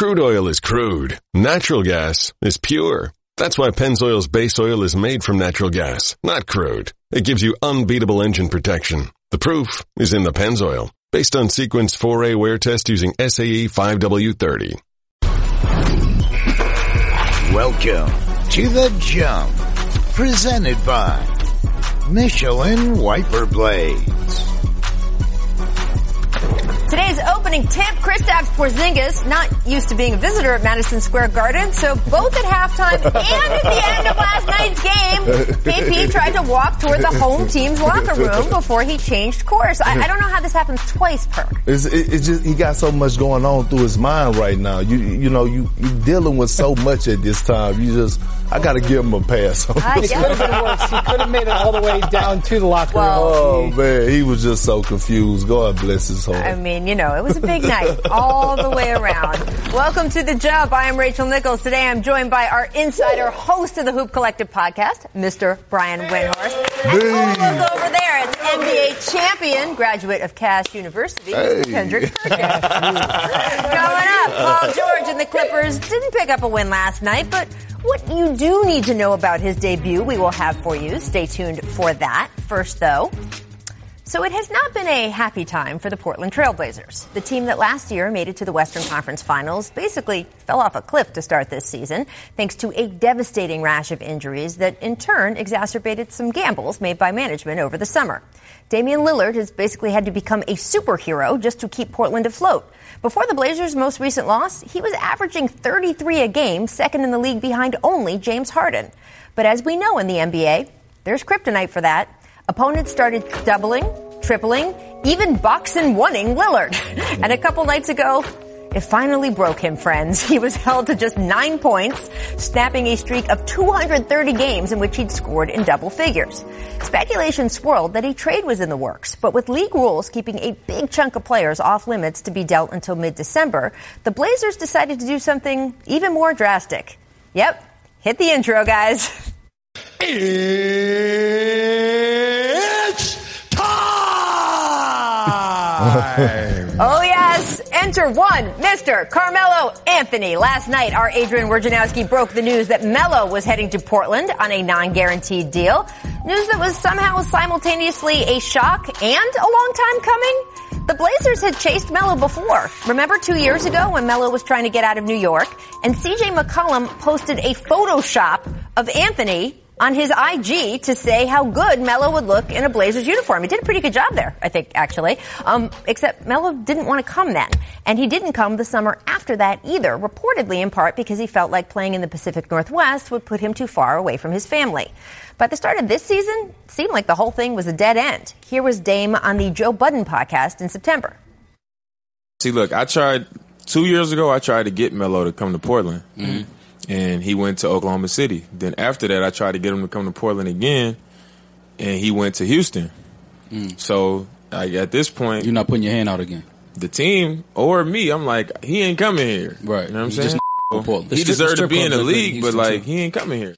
Crude oil is crude. Natural gas is pure. That's why Pennzoil's base oil is made from natural gas, not crude. It gives you unbeatable engine protection. The proof is in the Pennzoil, based on Sequence 4A wear test using SAE 5W30. Welcome to The Jump, presented by Michelin Wiper Blades. Today's opening tip, Kristaps Porzingis, not used to being a visitor at Madison Square Garden, so both at halftime and at the end of last night's game, KP tried to walk toward the home team's locker room before he changed course. I don't know how this happens twice, Perk. It's just, he got so much going on through his mind right now. You're dealing with so much at this time. I gotta give him a pass. It could have been worse. He could have made it all the way down to the locker room. Oh man, he was just so confused. God bless his heart. I mean, it was a big night all the way around. Welcome to The Jump. I am Rachel Nichols. Today I'm joined by our insider, host of the Hoop Collective podcast, Mr. Brian Windhorst. And look over there, it's NBA champion, graduate of Cass University, Mr. Kendrick Perkins. Coming up, Paul George and the Clippers didn't pick up a win last night, but what you do need to know about his debut, we will have for you. Stay tuned for that. First, though, so it has not been a happy time for the Portland Trailblazers. The team that last year made it to the Western Conference Finals basically fell off a cliff to start this season, thanks to a devastating rash of injuries that in turn exacerbated some gambles made by management over the summer. Damian Lillard has basically had to become a superhero just to keep Portland afloat. Before the Blazers' most recent loss, he was averaging 33 a game, second in the league behind only James Harden. But as we know in the NBA, there's kryptonite for that. Opponents started doubling, tripling, even boxing oneing Lillard. And a couple nights ago, it finally broke him, friends. He was held to just 9 points, snapping a streak of 230 games in which he'd scored in double figures. Speculation swirled that a trade was in the works, but with league rules keeping a big chunk of players off limits to be dealt until mid-December, the Blazers decided to do something even more drastic. Yep, hit the intro, guys. It's time! Oh, yes. Enter one, Mr. Carmelo Anthony. Last night, our Adrian Wojnarowski broke the news that Melo was heading to Portland on a non-guaranteed deal. News that was somehow simultaneously a shock and a long time coming. The Blazers had chased Melo before. Remember 2 years ago when Melo was trying to get out of New York and CJ McCollum posted a Photoshop of Anthony on his IG to say how good Melo would look in a Blazers uniform. He did a pretty good job there, I think, actually. Except Melo didn't want to come then. And he didn't come the summer after that either, reportedly in part because he felt like playing in the Pacific Northwest would put him too far away from his family. By the start of this season, it seemed like the whole thing was a dead end. Here was Dame on the Joe Budden podcast in September. See, look, 2 years ago, I tried to get Melo to come to Portland. Mm-hmm. And he went to Oklahoma City. Then after that, I tried to get him to come to Portland again, and he went to Houston. So at this point, you're not putting your hand out again. The team or me, I'm like, he ain't coming here. Right. You know what I'm saying? He deserved to be in the league, but he ain't coming here.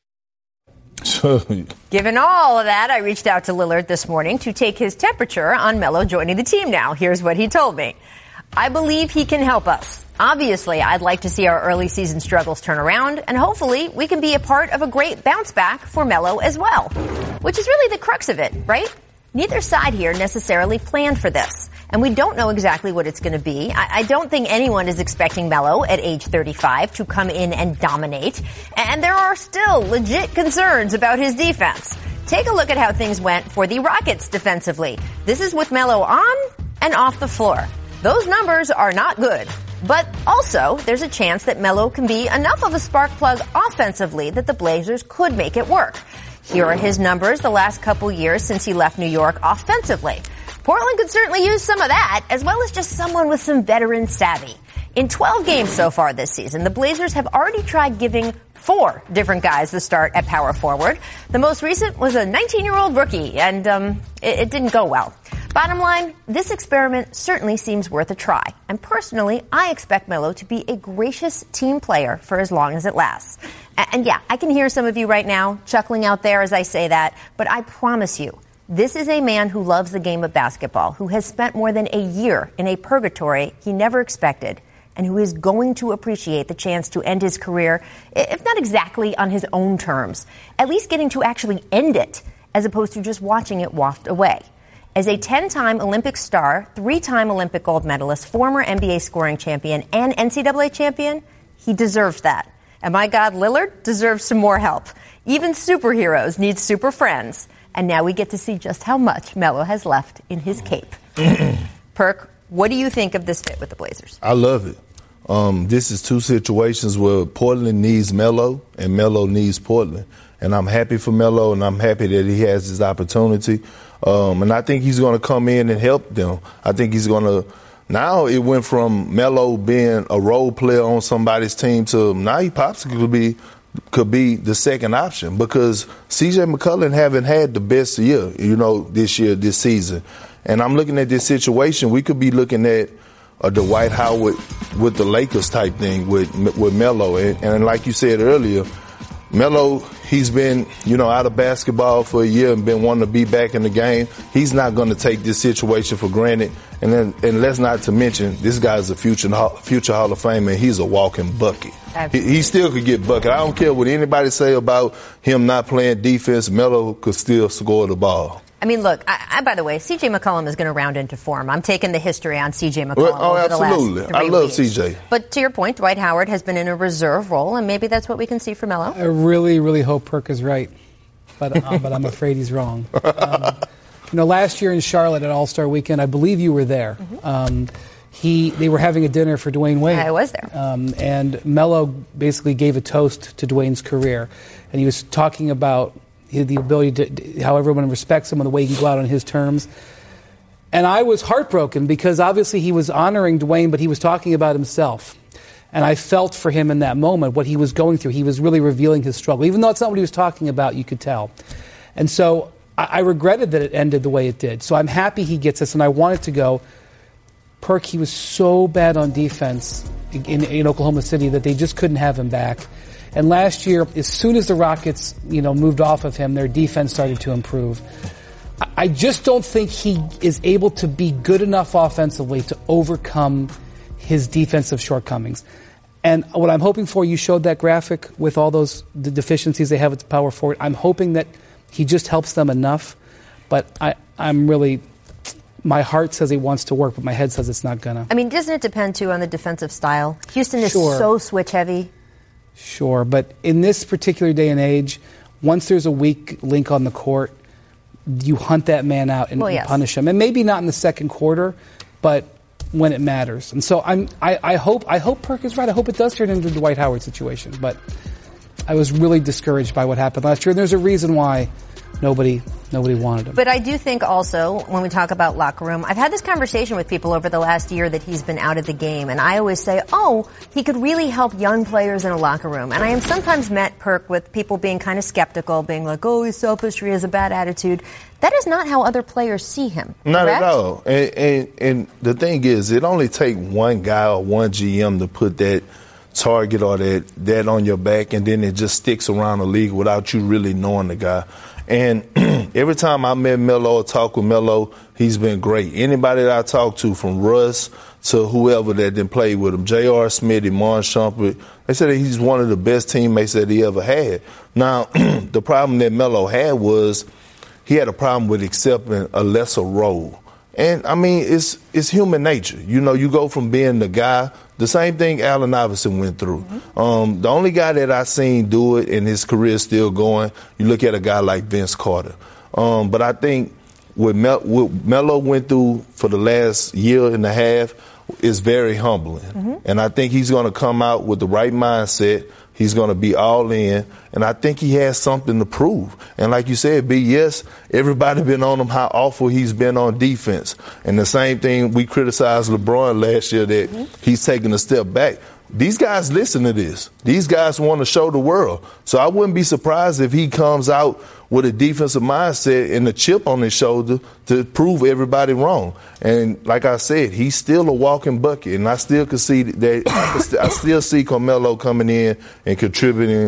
Given all of that, I reached out to Lillard this morning to take his temperature on Melo joining the team now. Here's what he told me. I believe he can help us. Obviously, I'd like to see our early season struggles turn around, and hopefully we can be a part of a great bounce back for Melo as well. Which is really the crux of it, right? Neither side here necessarily planned for this, and we don't know exactly what it's going to be. I don't think anyone is expecting Melo at age 35 to come in and dominate, and there are still legit concerns about his defense. Take a look at how things went for the Rockets defensively. This is with Melo on and off the floor. Those numbers are not good. But also, there's a chance that Melo can be enough of a spark plug offensively that the Blazers could make it work. Here are his numbers the last couple years since he left New York offensively. Portland could certainly use some of that, as well as just someone with some veteran savvy. In 12 games so far this season, the Blazers have already tried giving 4 different guys the start at power forward. The most recent was a 19-year-old rookie, and it didn't go well. Bottom line, this experiment certainly seems worth a try. And personally, I expect Melo to be a gracious team player for as long as it lasts. And yeah, I can hear some of you right now chuckling out there as I say that, but I promise you, this is a man who loves the game of basketball, who has spent more than a year in a purgatory he never expected. and who is going to appreciate the chance to end his career, if not exactly on his own terms, at least getting to actually end it, as opposed to just watching it waft away. As a 10-time Olympic star, 3-time Olympic gold medalist, former NBA scoring champion, and NCAA champion, he deserves that. And my God, Lillard deserves some more help. Even superheroes need super friends. And now we get to see just how much Melo has left in his cape. Perk, what do you think of this fit with the Blazers? I love it. This is two situations where Portland needs Melo and Melo needs Portland. And I'm happy for Melo, and I'm happy that he has this opportunity. And I think he's going to come in and help them. I think he's going to. Now it went from Melo being a role player on somebody's team to now he possibly could be the second option, because C.J. McCollum haven't had the best year, this season. And I'm looking at this situation. We could be looking at Dwight Howard with the Lakers type thing with Melo. And like you said earlier, Melo, he's been, out of basketball for a year and been wanting to be back in the game. He's not going to take this situation for granted. And let's not to mention, this guy's a future Hall of Famer, and he's a walking bucket. He still could get bucket. I don't care what anybody say about him not playing defense. Melo could still score the ball. I mean, look, I by the way, C.J. McCollum is going to round into form. I'm taking the history on C.J. McCollum over the last 3 weeks. I love C.J. But to your point, Dwight Howard has been in a reserve role, and maybe that's what we can see from Melo. I really, really hope Perk is right, but I'm afraid he's wrong. Last year in Charlotte at All-Star Weekend, I believe you were there. Mm-hmm. They were having a dinner for Dwayne Wade. I was there. And Melo basically gave a toast to Dwayne's career, and he was talking about the ability to, how everyone respects him and the way he can go out on his terms. And I was heartbroken because obviously he was honoring Dwayne, but he was talking about himself. And I felt for him in that moment what he was going through. He was really revealing his struggle. Even though it's not what he was talking about, you could tell. And so I regretted that it ended the way it did. So I'm happy he gets this, and I wanted to go. Perk, he was so bad on defense in Oklahoma City that they just couldn't have him back. And last year, as soon as the Rockets, moved off of him, their defense started to improve. I just don't think he is able to be good enough offensively to overcome his defensive shortcomings. And what I'm hoping for, you showed that graphic with all the deficiencies they have at the power forward. I'm hoping that he just helps them enough. But I'm really, my heart says he wants to work, but my head says it's not gonna. I mean, doesn't it depend, too, on the defensive style? Houston is so switch-heavy. Sure, but in this particular day and age, once there's a weak link on the court, you hunt that man out and punish him. And maybe not in the second quarter, but when it matters. And so I hope Perk is right. I hope it does turn into the Dwight Howard situation. But I was really discouraged by what happened last year. And there's a reason why nobody wanted him. But I do think also, when we talk about locker room, I've had this conversation with people over the last year that he's been out of the game, and I always say, he could really help young players in a locker room. And I am sometimes met, Perk, with people being kind of skeptical, being like, he's selfish, he has a bad attitude. That is not how other players see him. Not correct? at all. And the thing is, it only takes one guy or one GM to put that target or that on your back, and then it just sticks around the league without you really knowing the guy. And every time I met Melo or talk with Melo, he's been great. Anybody that I talk to, from Russ to whoever that didn't play with him, J.R. Smith, Iman Shumpert, they said that he's one of the best teammates that he ever had. Now, the problem that Melo had was he had a problem with accepting a lesser role. And, I mean, it's human nature. You go from being the guy, the same thing Allen Iverson went through. Mm-hmm. The only guy that I've seen do it and his career is still going, you look at a guy like Vince Carter. But I think what Melo went through for the last year and a half is very humbling. Mm-hmm. And I think he's going to come out with the right mindset. He's going to be all in, and I think he has something to prove. And like you said, yes, everybody been on him how awful he's been on defense. And the same thing, we criticized LeBron last year that he's taking a step back. These guys listen to this. These guys want to show the world. So I wouldn't be surprised if he comes out with a defensive mindset and a chip on his shoulder to prove everybody wrong. And like I said, he's still a walking bucket, and I still can see that. I still see Carmelo coming in and contributing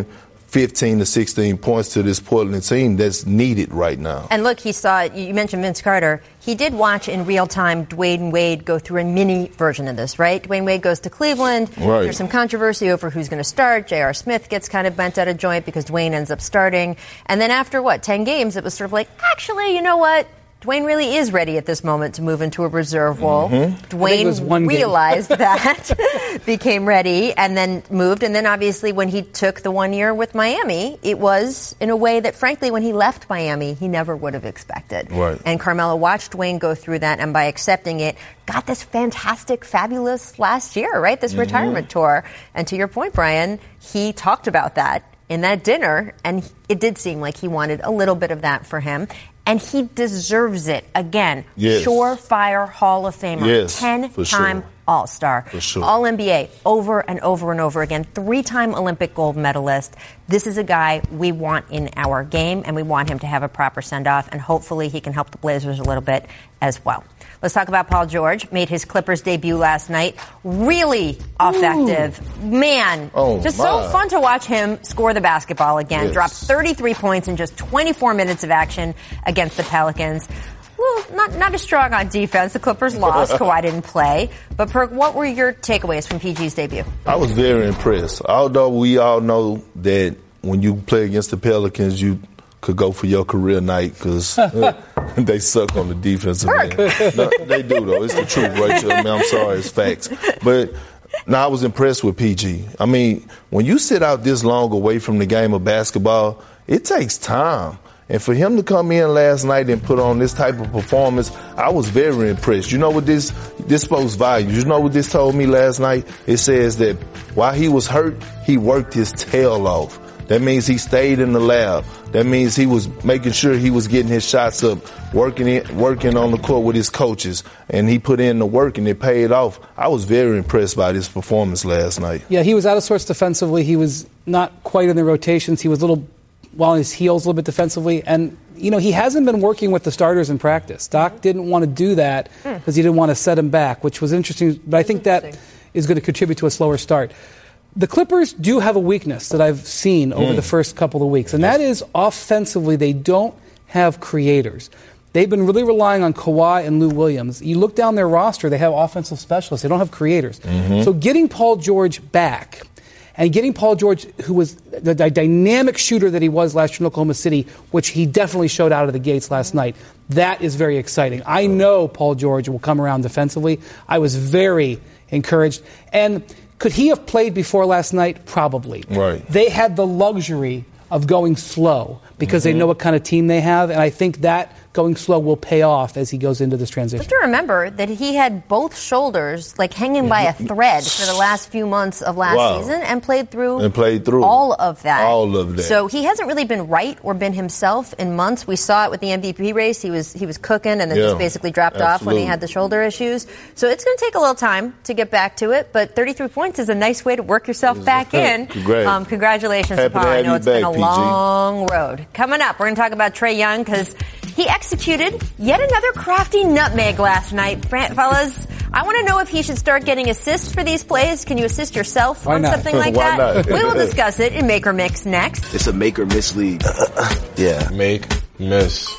15 to 16 points to this Portland team that's needed right now. And look, he saw, you mentioned Vince Carter. He did watch in real time Dwayne Wade go through a mini version of this, right? Dwayne Wade goes to Cleveland. Right. There's some controversy over who's going to start. J.R. Smith gets kind of bent out of joint because Dwayne ends up starting. And then after, 10 games, it was sort of like, actually, you know what? Dwayne really is ready at this moment to move into a reserve role. Dwayne realized that, became ready, and then moved. And then obviously when he took the 1 year with Miami, it was in a way that, frankly, when he left Miami, he never would have expected. Right. And Carmelo watched Dwayne go through that, and by accepting it, got this fantastic, fabulous last year, right? This retirement tour. And to your point, Brian, he talked about that in that dinner, and it did seem like he wanted a little bit of that for him. And he deserves it. Again, surefire Hall of Famer. Yes, 10-time All-Star. For sure. All-NBA over and over and over again. 3-time Olympic gold medalist. This is a guy we want in our game, and we want him to have a proper send-off, and hopefully he can help the Blazers a little bit as well. Let's talk about Paul George. Made his Clippers debut last night. Really effective. Man, so fun to watch him score the basketball again. Yes. Dropped 33 points in just 24 minutes of action against the Pelicans. Well, not as strong on defense. The Clippers lost. Kawhi didn't play. But, Perk, what were your takeaways from PG's debut? I was very impressed. Although we all know that when you play against the Pelicans, you could go for your career night because they suck on the defensive end. No, they do, though. It's the truth, Rachel. I mean, I'm sorry, it's facts. But I was impressed with PG. I mean, when you sit out this long away from the game of basketball, it takes time. And for him to come in last night and put on this type of performance, I was very impressed. You know what this spoke volumes. You know what this told me last night? It says that while he was hurt, he worked his tail off. That means he stayed in the lab. That means he was making sure he was getting his shots up, working on the court with his coaches, and he put in the work and it paid off. I was very impressed by his performance last night. Yeah, he was out of sorts defensively. He was not quite in the rotations. He was a little on his heels a little bit defensively. And, he hasn't been working with the starters in practice. Doc didn't want to do that because he didn't want to set him back, which was interesting. But I think that is going to contribute to a slower start. The Clippers do have a weakness that I've seen over the first couple of weeks, and that is offensively they don't have creators. They've been really relying on Kawhi and Lou Williams. You look down their roster, they have offensive specialists. They don't have creators. So getting Paul George back and getting Paul George, who was the dynamic shooter that he was last year in Oklahoma City, which he definitely showed out of the gates last night, that is very exciting. I know Paul George will come around defensively. I was very encouraged. And could he have played before last night? Probably. Right. They had the luxury of going slow because they know what kind of team they have, and I think that going slow will pay off as he goes into this transition. You have to remember that he had both shoulders hanging by a thread for the last few months of last season and played through all of that. All of that. So he hasn't really been right or been himself in months. We saw it with the MVP race. He was cooking and then just basically dropped off when he had the shoulder issues. So it's going to take a little time to get back to it, but 33 points is a nice way to work yourself back in. Congratulations to Paul. I know it's been a long road. Coming up, we're going to talk about Trae Young because he executed yet another crafty nutmeg last night. Fellas, I want to know if he should start getting assists for these plays. Can you assist yourself on something like that? We will discuss it in Make or Mix next. It's a make or miss league. Yeah. Make, miss.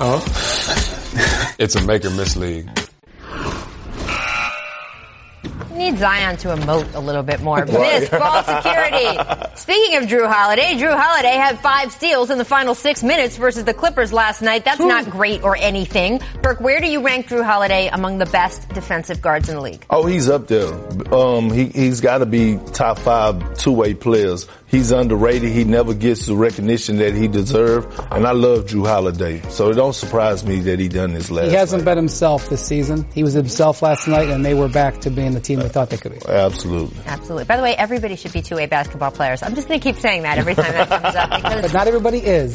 It's a make or miss league. Need Zion to emote a little bit more. Miss ball security. Speaking of Drew Holiday had 5 steals in the final 6 minutes versus the Clippers last night. That's not great or anything. Burke, where do you rank Drew Holiday among the best defensive guards in the league? Oh, he's up there. He's got to be top 5 two-way players. He's underrated. He never gets the recognition that he deserves. And I love Drew Holiday. So it don't surprise me that he done this last night. He hasn't been himself this season. He was himself last night, and they were back to being the team they thought they could be. Absolutely. By the way, everybody should be two-way basketball players. I'm just going to keep saying that every time that comes up. But not everybody is.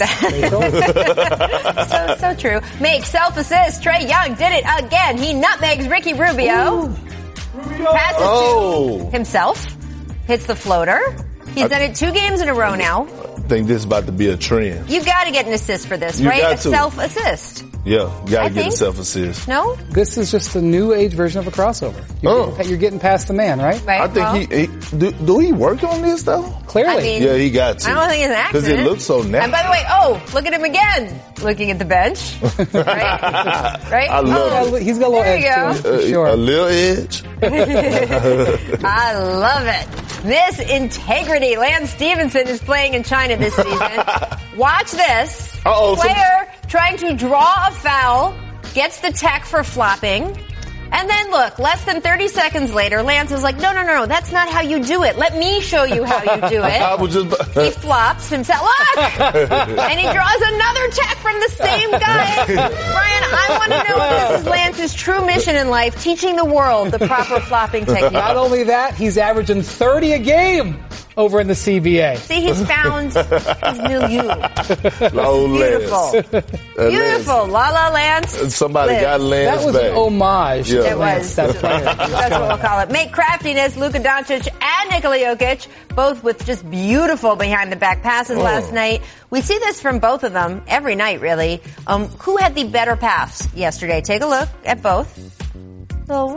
so true. Make self-assist. Trae Young did it again. He nutmegs Ricky Rubio. Passes to himself. Hits the floater. He's done it 2 games in a row now. think this is about to be a trend. You got to get an assist for this, You right? got A to. self-assist. Yeah, you got I to get think. a self-assist. No? This is just a new age version of a crossover. You're getting past the man, right? Right. I think do he work on this though? Clearly. I mean, Yeah, he got to. I don't think it's an Because accident. it looks so natural. And by the way, look at him again, looking at the bench. Right? I love it. He's got a little There edge you to him, for sure. A little edge. I love it. Miss Integrity. Lance Stevenson is playing in China this season. Watch this. Uh-oh, Player trying to draw a foul, gets the tech for flopping. And then look, less than 30 seconds later, Lance is like, no, that's not how you do it. Let me show you how you do it. I was just. He flops himself. Look! And he draws another tech from the same guy. Brian, I want to know if this is Lance's true mission in life, teaching the world the proper flopping technique. Not only that, he's averaging 30 a game over in the CBA. See, he's found his milieu. Beautiful. Beautiful. La La Lance. Somebody lives. got Lance That was back. an homage. Yeah. to It Lance, was. that player. That's what we'll call it. Make craftiness, Luka Doncic and Nikola Jokic, both with just beautiful behind-the-back passes last night. We see this from both of them every night, really. Who had the better pass yesterday? Take a look at both. So,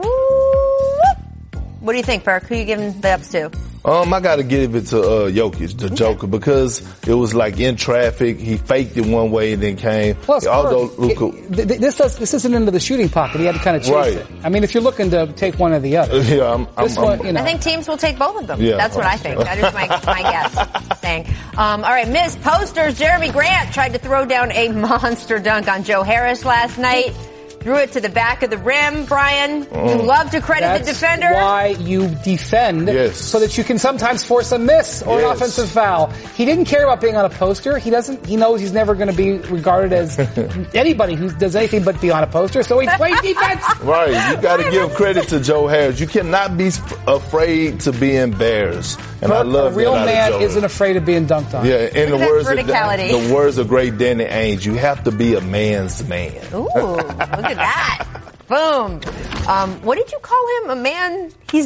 what do you think, Burke? Who you giving the ups to? I got to give it to Jokic, the Joker, because it was like in traffic. He faked it one way and then came. Plus, although Burke, Luka, this isn't into the shooting pocket. He had to kind of chase Right. it. I mean, if you're looking to take one or the other. yeah, This one, you know. I think teams will take both of them. Yeah. That's what I think. That is my guess. Saying. All right, Miss Posters, Jeremy Grant tried to throw down a monster dunk on Joe Harris last night. Threw it to the back of the rim, Brian. You love to credit the defender. That's why you defend, Yes. so that you can sometimes force a miss or an Yes. offensive foul. He didn't care about being on a poster. He knows he's never going to be regarded as anybody who does anything but be on a poster, so he played defense. right, you got to give credit to Joe Harris. You cannot be afraid to be embarrassed, and I love a real that out of man Joe. isn't afraid of being dunked on. Yeah, in the Look at words that of verticality. the words of great Danny Ainge, you have to be a man's man. Ooh, look at that. Boom. What did you call him? A man? He's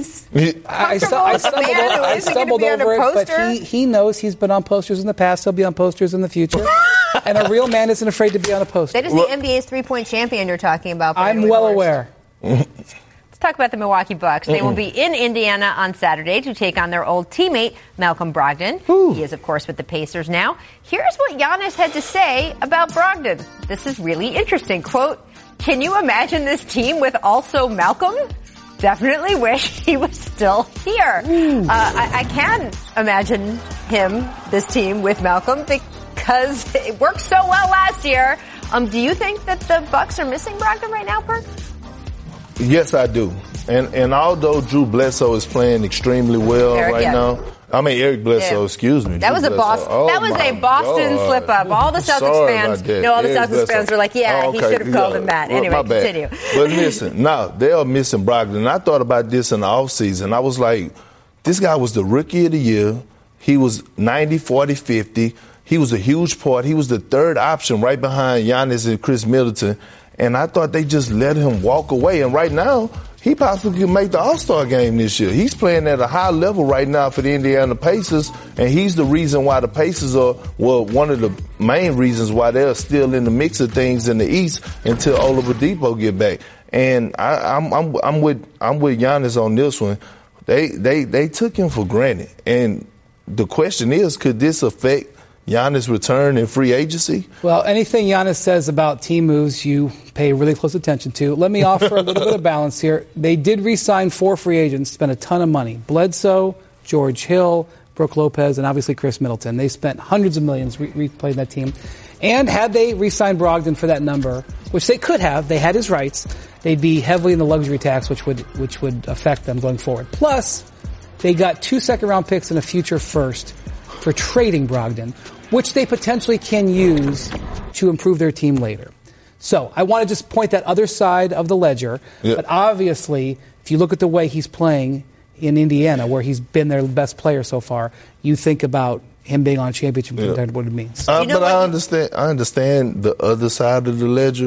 I comfortable stumbled, with a man who I isn't stumbled gonna be on over a it, but poster? he knows he's been on posters in the past. He'll be on posters in the future. And a real man isn't afraid to be on a poster. That is the NBA's three-point champion you're talking about. Brian I'm well Windhorst. aware. Let's talk about the Milwaukee Bucks. They will be in Indiana on Saturday to take on their old teammate, Malcolm Brogdon. He is, of course, with the Pacers now. Here's what Giannis had to say about Brogdon. This is really interesting. Quote, "Can you imagine this team with also Malcolm? Definitely wish he was still here." I can imagine this team with Malcolm, because it worked so well last year. Do you think that the Bucks are missing Brogdon right now, Perk? Yes, I do. And although Drew Bledsoe is playing extremely well now. I mean, Eric Bledsoe, excuse me. That Drew was a Bledsoe. Boston. That was a Boston God. slip up. All the Celtics Sorry fans, about that. no, all the Eric Celtics Bledsoe. fans were like, "Yeah, Oh, he okay. should have called Yeah. him that." Well, Anyway, my bad. continue. But listen, now they are missing Brogdon. And I thought about this in the offseason. I was like, this guy was the rookie of the year. He was 90, 40, 50. He was a huge part. He was the third option right behind Giannis and Chris Middleton. And I thought they just let him walk away. And right now, he possibly could make the All-Star game this year. He's playing at a high level right now for the Indiana Pacers, and he's the reason why the Pacers are, well, one of the main reasons why they're still in the mix of things in the East until Oladipo get back. And I'm with Giannis on this one. They took him for granted, and the question is, could this affect Giannis' return in free agency? Well, anything Giannis says about team moves, you pay really close attention to. Let me offer a little bit of balance here. They did re-sign 4 free agents, spent a ton of money. Bledsoe, George Hill, Brook Lopez, and obviously Chris Middleton. They spent hundreds of millions replaying that team. And had they re-signed Brogdon for that number, which they could have, they had his rights, they'd be heavily in the luxury tax, which would affect them going forward. Plus, they got 2 second-round picks and a future first for trading Brogdon, which they potentially can use to improve their team later. So I want to just point that other side of the ledger. Yeah. But obviously, if you look at the way he's playing in Indiana, where he's been their best player so far, you think about him being on championship contender, what it means. But I understand the other side of the ledger.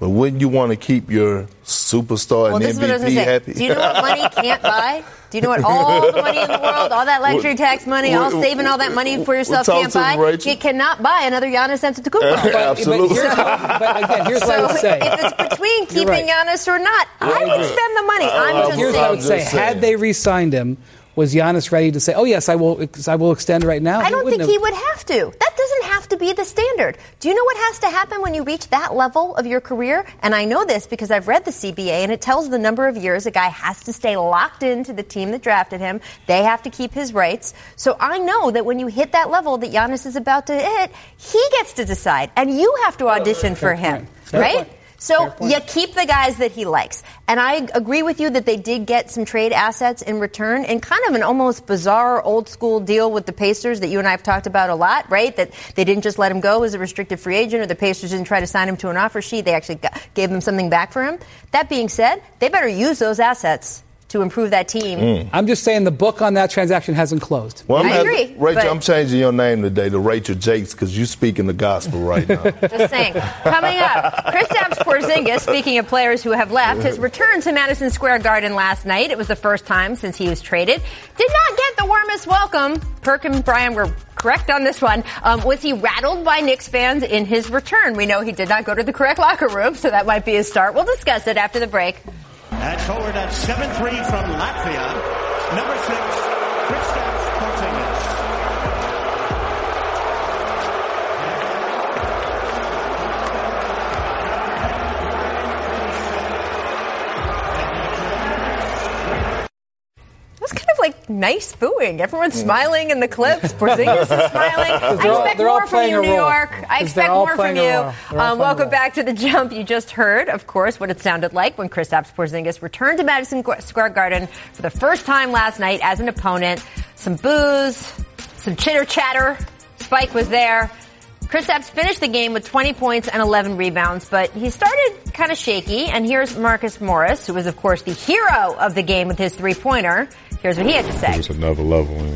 But wouldn't you want to keep your superstar and MVP happy? Do you know what money can't buy? Do you know what all the money in the world, all that luxury tax money, all saving all that money for yourself can't buy? It cannot buy another Giannis Antetokounmpo. Absolutely. But again, here's what I would say. If it's between keeping Giannis or not, I would spend the money. I'm just here's saying. what I would say. Had they re-signed him, was Giannis ready to say, "Oh yes, I will extend right now"? I don't think he would have to. That doesn't have to be the standard. Do you know what has to happen when you reach that level of your career? And I know this because I've read the CBA, and it tells the number of years a guy has to stay locked into the team that drafted him. They have to keep his rights. So I know that when you hit that level that Giannis is about to hit, he gets to decide, and you have to audition for him, right? So you keep the guys that he likes. And I agree with you that they did get some trade assets in return and kind of an almost bizarre old school deal with the Pacers that you and I have talked about a lot, right? That they didn't just let him go as a restricted free agent or the Pacers didn't try to sign him to an offer sheet. They actually gave him something back for him. That being said, they better use those assets to improve that team. I'm just saying the book on that transaction hasn't closed. Well, I agree. Rachel, I'm changing your name today to Rachel Jakes because you're speaking the gospel right now. Just saying. Coming up, Kristaps Porzingis, speaking of players who have left, has returned to Madison Square Garden last night. It was the first time since he was traded. Did not get the warmest welcome. Perk and Brian were correct on this one. Was he rattled by Knicks fans in his return? We know he did not go to the correct locker room, so that might be his start. We'll discuss it after the break. At forward at 7'3" from Latvia, number 6, Kristaps Porzingis. It was kind of like nice booing. Everyone's smiling in the clips. Porzingis is smiling. I expect more from you, New York. I expect more from you. Welcome back to The Jump. You just heard, of course, what it sounded like when Kristaps Porzingis returned to Madison Square Garden for the first time last night as an opponent. Some boos, some chitter-chatter. Spike was there. Kristaps finished the game with 20 points and 11 rebounds, but he started kind of shaky. And here's Marcus Morris, who was, of course, the hero of the game with his three-pointer. Here's what he had to say. It was another level, and,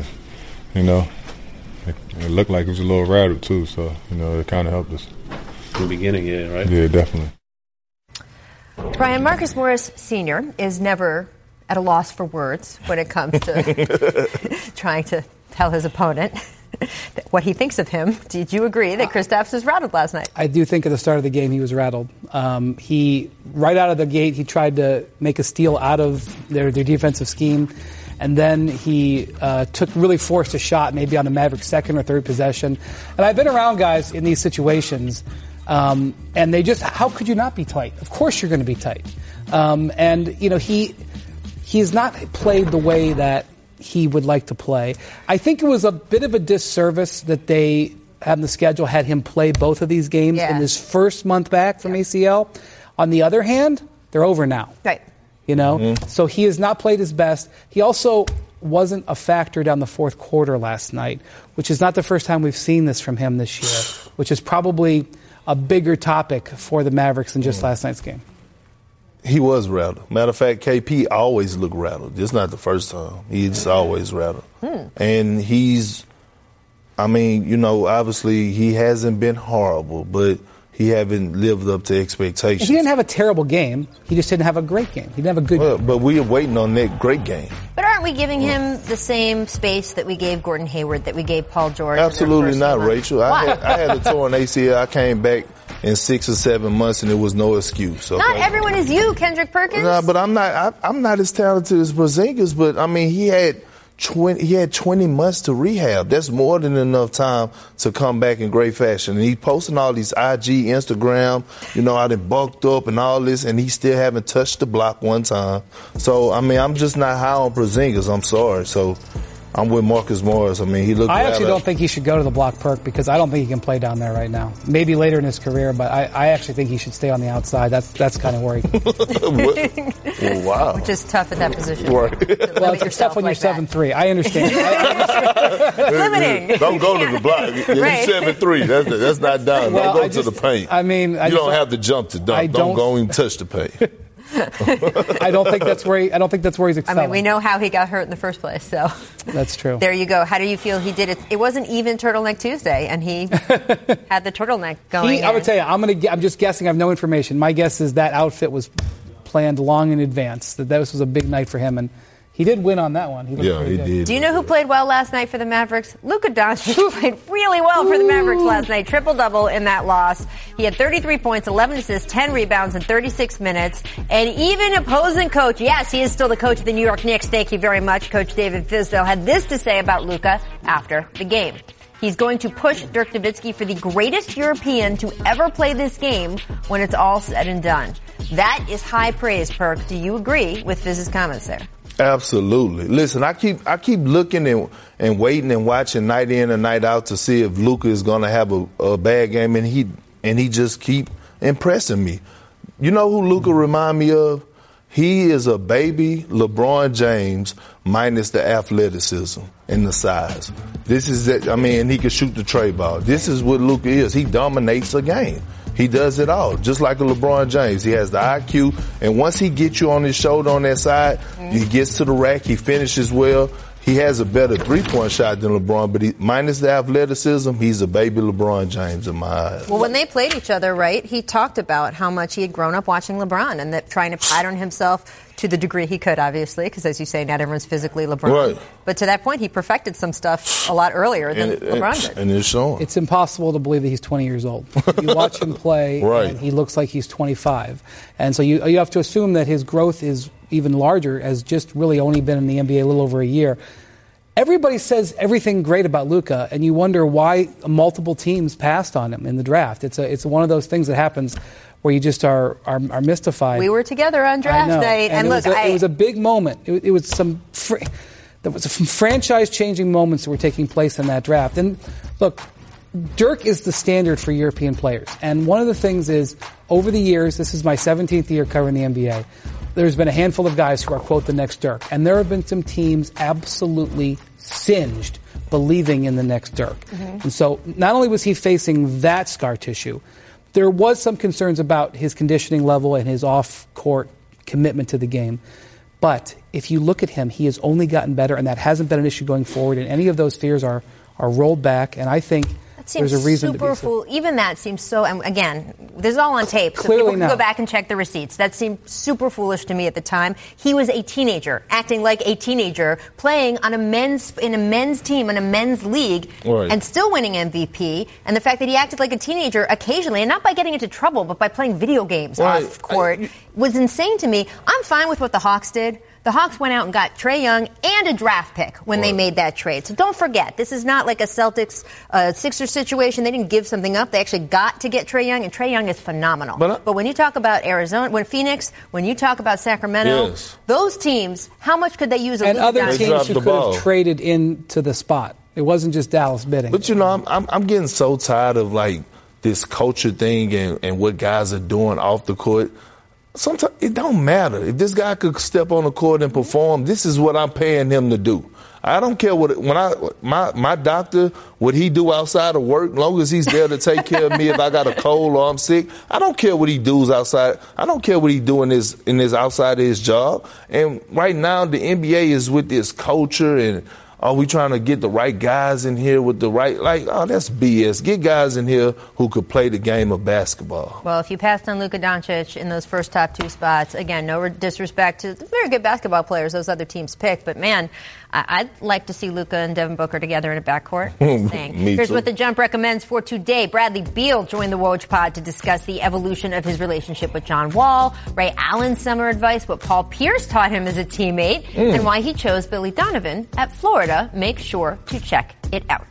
it looked like it was a little rattled, too, so, it kind of helped us. In the beginning, yeah, right? Yeah, definitely. Brian, Marcus Morris Sr. is never at a loss for words when it comes to trying to tell his opponent what he thinks of him. Did you agree that Kristaps was rattled last night? I do think at the start of the game he was rattled. He, right out of the gate, he tried to make a steal out of their defensive scheme. And then he really forced a shot, maybe on the Mavericks' second or third possession. And I've been around guys in these situations, and they just, how could you not be tight? Of course you're going to be tight. He's not played the way that he would like to play. I think it was a bit of a disservice that they had the schedule had him play both of these games in his first month back from ACL. On the other hand, they're over now. Right. So he has not played his best. He also wasn't a factor down the fourth quarter last night, which is not the first time we've seen this from him this year, which is probably a bigger topic for the Mavericks than just last night's game. He was rattled. Matter of fact, KP always looked rattled. It's not the first time. He's always rattled. And obviously he hasn't been horrible, but he haven't lived up to expectations. He didn't have a terrible game. He just didn't have a great game. He didn't have a good game. But we are waiting on that great game. But aren't we giving him the same space that we gave Gordon Hayward, that we gave Paul George? Absolutely not, Rachel. I had a torn ACL. I came back in 6 or 7 months, and it was no excuse. Okay? Not everyone is you, Kendrick Perkins. No, but I'm not as talented as Porzingis. But I mean, he had 20 months to rehab. That's more than enough time to come back in great fashion. And he's posting all these IG, Instagram, I done bulked up and all this, and he still haven't touched the block one time. So, I mean, I'm just not high on Porzingis. I'm sorry. So, I'm with Marcus Morris. I mean, he looked. I actually don't think he should go to the block, Perk, because I don't think he can play down there right now. Maybe later in his career, but I actually think he should stay on the outside. That's kind of worried. Well, wow. Which is tough at that position. Right. Well, it's tough when you're 7'3". I understand. Limiting. Don't go to the block. Right. You're 7'3". That's not down. Well, don't go to the paint. I mean, you don't have to jump to dunk. Don't go and touch the paint. I don't think that's where he's excelling. I mean, we know how he got hurt in the first place, so. That's true. There you go. How do you feel he did it? It wasn't even Turtleneck Tuesday, and he had the turtleneck going. I would tell you, I'm just guessing. I have no information. My guess is that outfit was planned long in advance, that this was a big night for him, and he did win on that one. He did. Do you know who played well last night for the Mavericks? Luka Doncic played really well for the Mavericks last night. Triple-double in that loss. He had 33 points, 11 assists, 10 rebounds in 36 minutes. And even opposing coach, yes, he is still the coach of the New York Knicks. Thank you very much. Coach David Fizdale had this to say about Luka after the game. He's going to push Dirk Nowitzki for the greatest European to ever play this game when it's all said and done. That is high praise, Perk. Do you agree with Fiz's comments there? Absolutely. Listen, I keep looking and waiting and watching night in and night out to see if Luka is going to have a bad game, and he just keep impressing me. You know who Luka remind me of? He is a baby LeBron James minus the athleticism and the size. This is that. I mean, he can shoot the tray ball. This is what Luka is. He dominates a game. He does it all, just like a LeBron James. He has the IQ, and once he gets you on his shoulder on that side, he gets to the rack, he finishes well. He has a better three-point shot than LeBron, but minus the athleticism, he's a baby LeBron James in my eyes. Well, when they played each other, right, he talked about how much he had grown up watching LeBron and that trying to pattern himself to the degree he could, obviously, because as you say, not everyone's physically LeBron. Right. But to that point, he perfected some stuff a lot earlier than LeBron did. And it's showing. It's impossible to believe that he's 20 years old. You watch him play, right, and he looks like he's 25. And so you have to assume that his growth is even larger, as just really only been in the NBA a little over a year. Everybody says everything great about Luka, and you wonder why multiple teams passed on him in the draft. It's one of those things that happens where you just are mystified. We were together on draft night, and look, it was a big moment. It was some franchise-changing moments that were taking place in that draft. And look, Dirk is the standard for European players. And one of the things is, over the years, this is my 17th year covering the NBA, there's been a handful of guys who are, quote, the next Dirk. And there have been some teams absolutely singed believing in the next Dirk. Mm-hmm. And so not only was he facing that scar tissue, there was some concerns about his conditioning level and his off-court commitment to the game. But if you look at him, he has only gotten better, and that hasn't been an issue going forward. And any of those fears are rolled back. And I think there's a reason to be so. Even that seems so, and again, this is all on tape, so Clearly people can go back and check the receipts. That seemed super foolish to me at the time. He was a teenager, acting like a teenager, playing on in a men's team, in a men's league, right, and still winning MVP. And the fact that he acted like a teenager occasionally, and not by getting into trouble, but by playing video games off court, was insane to me. I'm fine with what the Hawks did. The Hawks went out and got Trae Young and a draft pick when they made that trade. So don't forget, this is not like a Celtics Sixers situation. They didn't give something up. They actually got to get Trae Young, and Trae Young is phenomenal. But when you talk about Arizona, when you talk about Sacramento, those teams, how much could they use a and other teams who could have traded into the spot? It wasn't just Dallas bidding. But, you know, I'm getting so tired of, like, this culture thing and what guys are doing off the court. Sometimes it don't matter. If this guy could step on the court and perform, this is what I'm paying him to do. I don't care my doctor, what he do outside of work, as long as he's there to take care of me if I got a cold or I'm sick. I don't care what he does outside. I don't care what he do in his outside of his job. And right now the NBA is with this culture and are we trying to get the right guys in here with the right, that's BS. Get guys in here who could play the game of basketball. Well, if you passed on Luka Doncic in those first top two spots, again, no disrespect to the very good basketball players those other teams picked, but man, I'd like to see Luka and Devin Booker together in a backcourt. Here's what The Jump recommends for today. Bradley Beal joined the Woj Pod to discuss the evolution of his relationship with John Wall, Ray Allen's summer advice, what Paul Pierce taught him as a teammate, and why he chose Billy Donovan at Florida. Make sure to check it out.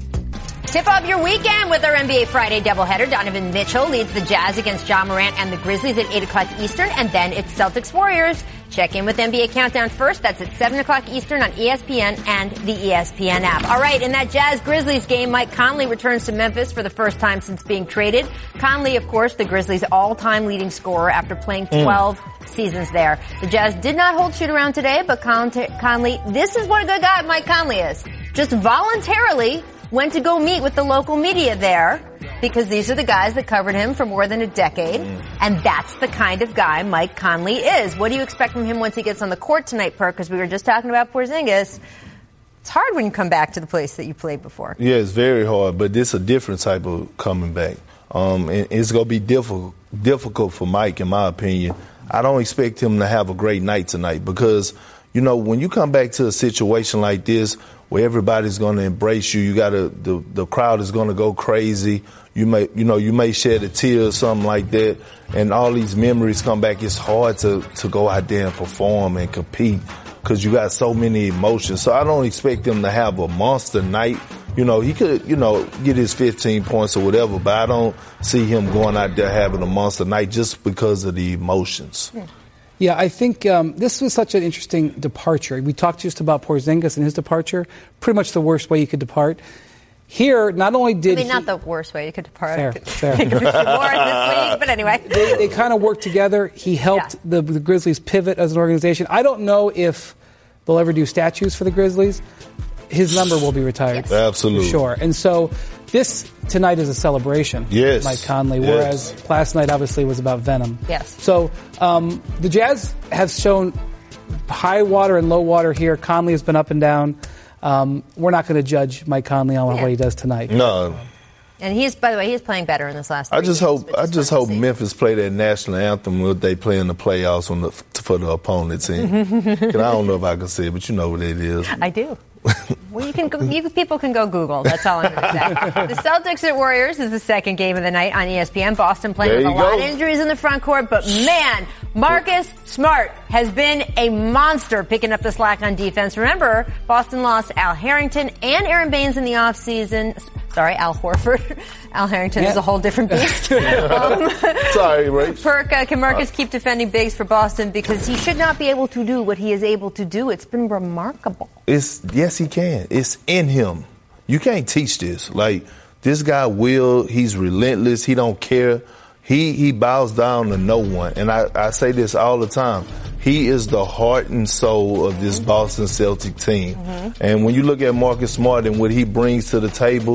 Tip off your weekend with our NBA Friday doubleheader. Donovan Mitchell leads the Jazz against Ja Morant and the Grizzlies at 8 o'clock Eastern, and then it's Celtics Warriors. Check in with NBA Countdown first. That's at 7 o'clock Eastern on ESPN and the ESPN app. All right, in that Jazz-Grizzlies game, Mike Conley returns to Memphis for the first time since being traded. Conley, of course, the Grizzlies' all-time leading scorer after playing 12 seasons there. The Jazz did not hold shoot-around today, but Conley, this is what a good guy Mike Conley is. Just voluntarily went to go meet with the local media there because these are the guys that covered him for more than a decade, and that's the kind of guy Mike Conley is. What do you expect from him once he gets on the court tonight, Perk? Because we were just talking about Porzingis. It's hard when you come back to the place that you played before. Yeah, it's very hard, but this is a different type of coming back. And it's going to be difficult for Mike, in my opinion. I don't expect him to have a great night tonight because, when you come back to a situation like this where everybody's going to embrace you, you got the crowd is going to go crazy. You may shed a tear or something like that, and all these memories come back. It's hard to go out there and perform and compete because you got so many emotions. So I don't expect him to have a monster night. He could, get his 15 points or whatever, but I don't see him going out there having a monster night just because of the emotions. Yeah, I think this was such an interesting departure. We talked just about Porzingis and his departure, pretty much the worst way you could depart. Here, not only did not the worst way you could depart. Fair. More in this league, but anyway. They kind of worked together. He helped the Grizzlies pivot as an organization. I don't know if they'll ever do statues for the Grizzlies. His number will be retired. Yes. Absolutely. For sure. And so this tonight is a celebration. Yes. Mike Conley, whereas last night obviously was about venom. Yes. So the Jazz have shown high water and low water here. Conley has been up and down. We're not going to judge Mike Conley on what he does tonight. No. And by the way, he's playing better in this last 3 I just games, hope Memphis play that national anthem when they play in the playoffs for the opponent team. I don't know if I can say it, but you know what it is. I do. Well, people can go Google. That's all I'm going to say. The Celtics at Warriors is the second game of the night on ESPN. Boston playing with a lot of injuries in the front court, but man, Marcus Smart has been a monster picking up the slack on defense. Remember, Boston lost Al Harrington and Aaron Baines in the offseason. Sorry, Al Horford. Al Harrington is a whole different beast. Sorry, Rach. Perk, can Marcus keep defending bigs for Boston? Because he should not be able to do what he is able to do. It's been remarkable. Yes, he can. It's in him. You can't teach this. Like, this guy he's relentless. He don't care. He bows down to no one. And I say this all the time. He is the heart and soul of this Boston Celtic team. Mm-hmm. And when you look at Marcus Smart and what he brings to the table,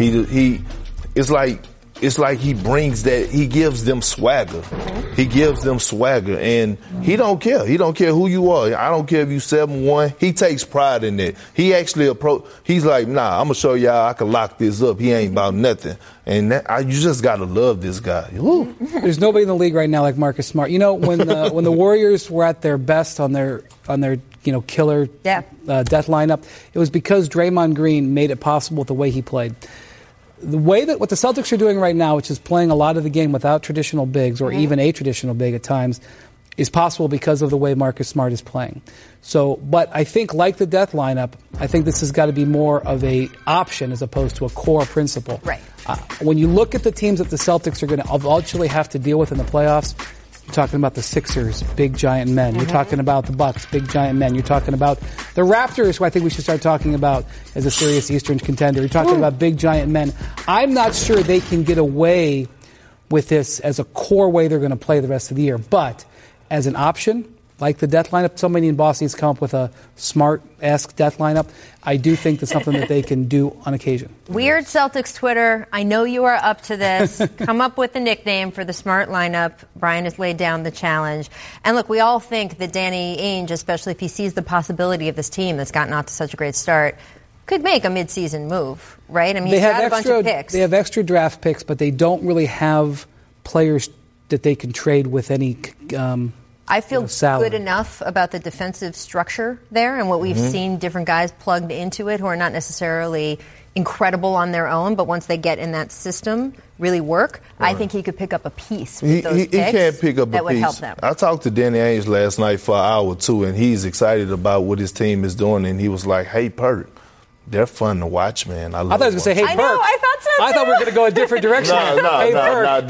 it's like he brings that, he gives them swagger. Mm-hmm. He gives them swagger, and he don't care. He don't care who you are. I don't care if you 7-1. He takes pride in that. He actually he's like, nah, I'm going to show y'all I can lock this up. He ain't about nothing. And you just got to love this guy. Woo. There's nobody in the league right now like Marcus Smart. When the Warriors were at their best on their killer death lineup, it was because Draymond Green made it possible with the way he played. The way that what the Celtics are doing right now, which is playing a lot of the game without traditional bigs or even a traditional big at times, is possible because of the way Marcus Smart is playing. So, but I think like the death lineup, I think this has got to be more of a option as opposed to a core principle. Right. When you look at the teams that the Celtics are going to eventually have to deal with in the playoffs, you're talking about the Sixers, big giant men. You're talking about the Bucks, big giant men. You're talking about the Raptors, who I think we should start talking about as a serious Eastern contender. You're talking about big giant men. I'm not sure they can get away with this as a core way they're going to play the rest of the year. But as an option, like the death lineup, somebody in Boston has come up with a Smart-esque death lineup. I do think that's something that they can do on occasion. Weird Celtics Twitter. I know you are up to this. Come up with a nickname for the Smart lineup. Brian has laid down the challenge. And look, we all think that Danny Ainge, especially if he sees the possibility of this team that's gotten off to such a great start, could make a midseason move, right? I mean, he's got a bunch of picks. They have extra draft picks, but they don't really have players that they can trade with any I feel good enough about the defensive structure there and what we've seen different guys plugged into it who are not necessarily incredible on their own, but once they get in that system, really work. Right. I think he could pick up a piece with those picks. He can't pick up a piece. That would help them. I talked to Danny Ainge last night for an hour or two, and he's excited about what his team is doing, and he was like, hey, Perk, they're fun to watch, man. I thought he was going to say, hey, Perk. I know, I thought so, too. I thought we were going to go a different direction. Hey, Perk.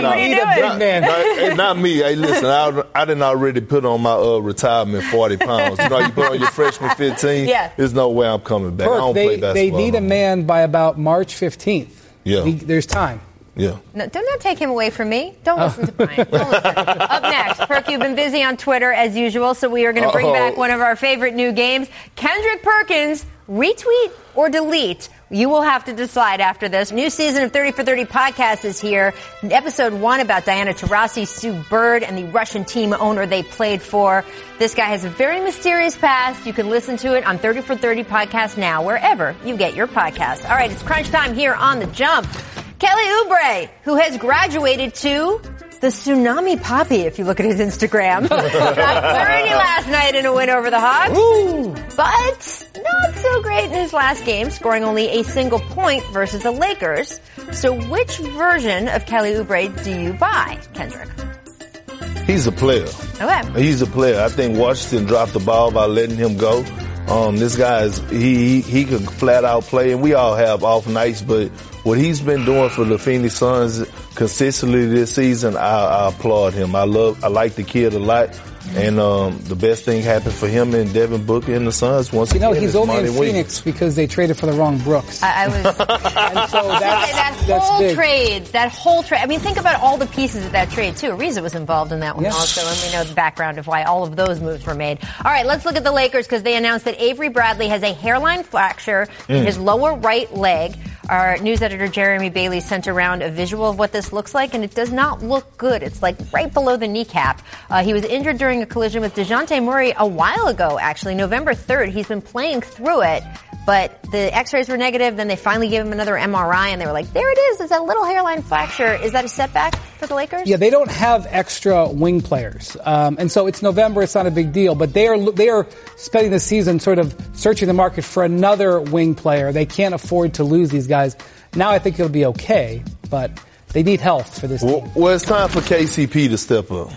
Not me. Hey, listen, I didn't already put on my retirement 40 pounds. You know, you put on your freshman 15. Yeah. There's no way I'm coming back. Perk, I don't play basketball. They need a man by about March 15th. Yeah. There's time. Yeah. No, do not take him away from me. Don't listen to Brian. Don't listen. Up next, Perk, you've been busy on Twitter as usual, so we are going to bring back one of our favorite new games. Kendrick Perkins retweet or delete? You will have to decide after this. New season of 30 for 30 podcast is here. Episode 1 about Diana Taurasi, Sue Bird, and the Russian team owner they played for. This guy has a very mysterious past. You can listen to it on 30 for 30 podcast now, wherever you get your podcasts. All right, it's crunch time here on The Jump. Kelly Oubre, who has graduated to the Tsunami Poppy, if you look at his Instagram. Got 30 last night in a win over the Hawks. Ooh. But not so great in his last game, scoring only a single point versus the Lakers. So which version of Kelly Oubre do you buy, Kendrick? He's a player. Okay. He's a player. I think Washington dropped the ball by letting him go. This guy he can flat out play, and we all have off nights, but what he's been doing for the Phoenix Suns consistently this season, I applaud him. I like the kid a lot. And the best thing happened for him and Devin Booker and the Suns once again. He's only in Phoenix because they traded for the wrong Brooks. I was, and so that whole trade. I mean, think about all the pieces of that trade too. Ariza was involved in that one also, and we know the background of why all of those moves were made. All right, let's look at the Lakers because they announced that Avery Bradley has a hairline fracture in his lower right leg. Our news editor Jeremy Bailey sent around a visual of what this looks like, and it does not look good. It's like right below the kneecap. He was injured during a collision with DeJounte Murray a while ago, actually, November 3rd. He's been playing through it, but the x-rays were negative. Then they finally gave him another MRI, and they were like, there it is. It's a little hairline fracture. Is that a setback for the Lakers? Yeah, they don't have extra wing players. And so it's November. It's not a big deal. But they are spending the season sort of searching the market for another wing player. They can't afford to lose these guys. Now I think it'll be okay, but they need health for this team. Well, it's time for KCP to step up.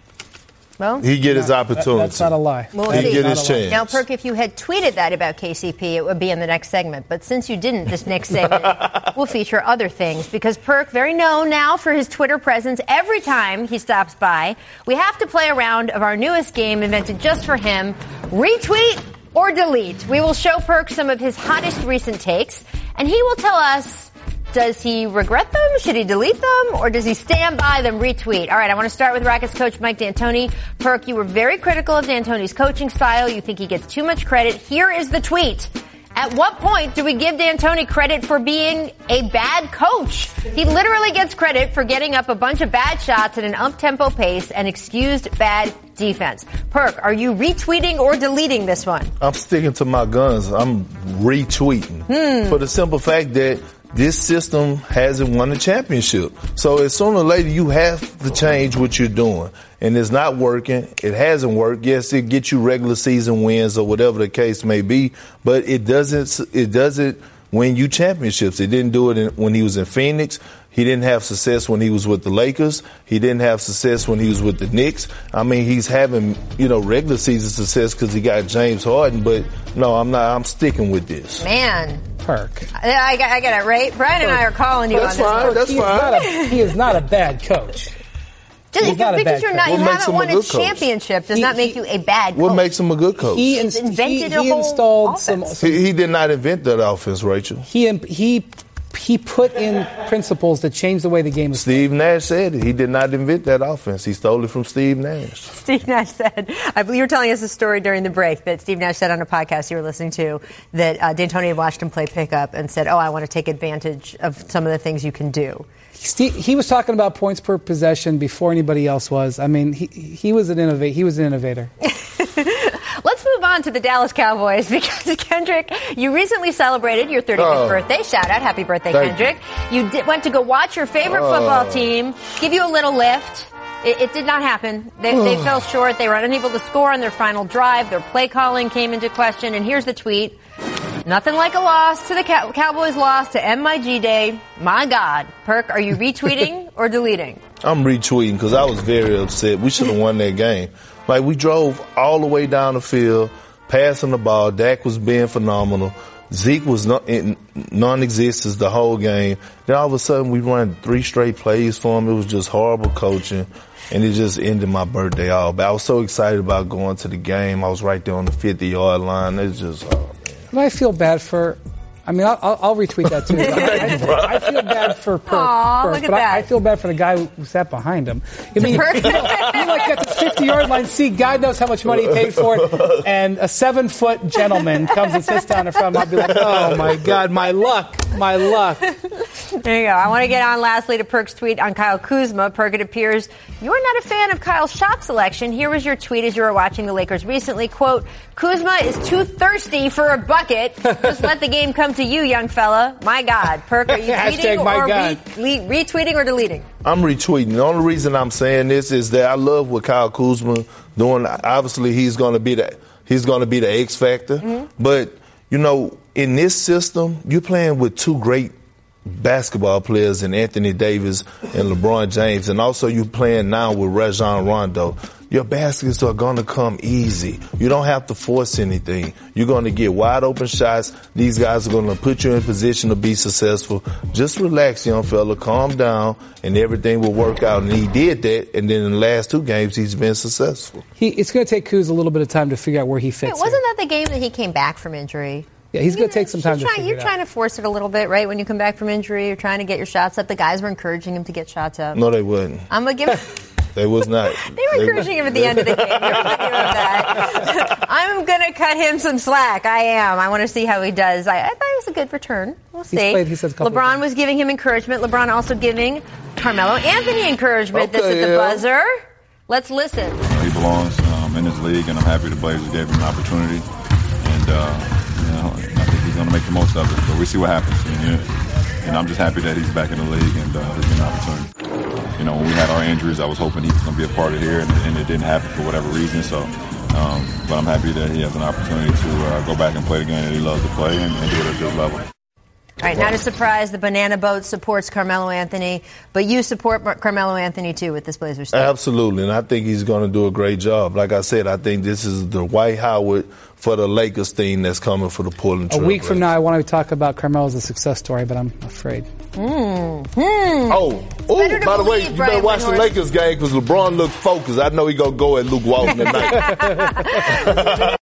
Well, he get his opportunity. That's not a lie. We'll he see. get his chance. Now, Perk, if you had tweeted that about KCP, it would be in the next segment. But since you didn't, this next segment will feature other things. Because Perk, very known now for his Twitter presence every time he stops by, we have to play a round of our newest game invented just for him, Retweet or Delete. We will show Perk some of his hottest recent takes, and he will tell us, does he regret them? Should he delete them? Or does he stand by them, retweet? All right, I want to start with Rockets coach Mike D'Antoni. Perk, you were very critical of D'Antoni's coaching style. You think he gets too much credit. Here is the tweet. At what point do we give D'Antoni credit for being a bad coach? He literally gets credit for getting up a bunch of bad shots at an up-tempo pace and excused bad defense. Perk, are you retweeting or deleting this one? I'm sticking to my guns. I'm retweeting. For the simple fact that this system hasn't won a championship. So as sooner or later, you have to change what you're doing. And it's not working. It hasn't worked. Yes, it gets you regular season wins or whatever the case may be, but it doesn't win you championships. It didn't do it when he was in Phoenix. He didn't have success when he was with the Lakers. He didn't have success when he was with the Knicks. I mean, he's having, regular season success because he got James Harden, but no, I'm not. I'm sticking with this. Man. Perk. I get it, right? Brian and I are calling you on this one. That's fine. He is not a bad coach. Just because you haven't won a championship does not make you a bad coach. What makes him a good coach? He invented a whole offense. He did not invent that offense, Rachel. He put in principles that changed the way the game is played. Steve Nash said it. He did not invent that offense. He stole it from Steve Nash. Steve Nash said, I believe you were telling us a story during the break that Steve Nash said on a podcast you were listening to that D'Antoni had watched him play pickup and said, I want to take advantage of some of the things you can do. He was talking about points per possession before anybody else was. I mean, he was an innovator. He was an innovator. Let's move on to the Dallas Cowboys because, Kendrick, you recently celebrated your 35th birthday. Shout out. Happy birthday, Kendrick. You went to go watch your favorite football team, give you a little lift. It did not happen. They fell short. They were unable to score on their final drive. Their play calling came into question. And here's the tweet. Nothing like a loss to the Cowboys loss to MIG Day. My God. Perk, are you retweeting or deleting? I'm retweeting because I was very upset. We should have won that game. Like, we drove all the way down the field, passing the ball. Dak was being phenomenal. Zeke was non-existent the whole game. Then all of a sudden, we run 3 straight plays for him. It was just horrible coaching, and it just ended my birthday all. But I was so excited about going to the game. I was right there on the 50-yard line. It's just, oh, man. I feel bad for I mean, I'll retweet that too. I feel bad for Perk, look at but that. I feel bad for the guy who sat behind him. I mean, he like gets a 50-yard line seat. God knows how much money he paid for it, and a 7-foot gentleman comes and sits down in front of him. I'll be like, oh my God, my luck. There you go. I want to get on lastly to Perk's tweet on Kyle Kuzma. Perk, it appears you're not a fan of Kyle's shot selection. Here was your tweet as you were watching the Lakers recently. Quote, Kuzma is too thirsty for a bucket. Just let the game come to you, young fella. My God. Perk, are you tweeting or retweeting or deleting? I'm retweeting. The only reason I'm saying this is that I love what Kyle Kuzma doing. Obviously, he's going to be the X factor. Mm-hmm. But, you know, in this system, you're playing with two great basketball players in Anthony Davis and LeBron James, and also you playing now with Rajon Rondo. Your baskets are going to come easy. You don't have to force anything. You're going to get wide open shots. These guys are going to put you in position to be successful. Just relax, young fella. Calm down, and everything will work out. And he did that, and then in the last 2 games, he's been successful. It's going to take Kuz a little bit of time to figure out where he fits. Wasn't that the game that he came back from injury? Yeah, he's going to take some time to figure it out. You're trying to force it a little bit, right? When you come back from injury, you're trying to get your shots up. The guys were encouraging him to get shots up. No, they wouldn't. I'm going to give... They was not. They were encouraging him at the end of the game. I'm going to cut him some slack. I am. I want to see how he does. I thought it was a good return. We'll see. LeBron was giving him encouragement. LeBron also giving Carmelo Anthony encourament. This at the buzzer. Let's listen. He belongs in this league, and I'm happy the Blazers gave him an opportunity. And I think he's going to make the most of it. But we see what happens. And I'm just happy that he's back in the league and he's getting an opportunity. You know, when we had our injuries, I was hoping he was going to be a part of here, and it didn't happen for whatever reason. So, but I'm happy that he has an opportunity to go back and play the game that he loves to play and do it at this level. All right, not a surprise, the Banana Boat supports Carmelo Anthony, but you support Carmelo Anthony, too, with this Blazers team. Absolutely, and I think he's going to do a great job. Like I said, I think this is the Dwight Howard for the Lakers team that's coming for the Portland Trail A week Blazers. from now, I want to talk about Carmelo as a success story, but I'm afraid. By the way, you better watch the Lakers game because LeBron looked focused. I know he's going to go at Luke Walton tonight.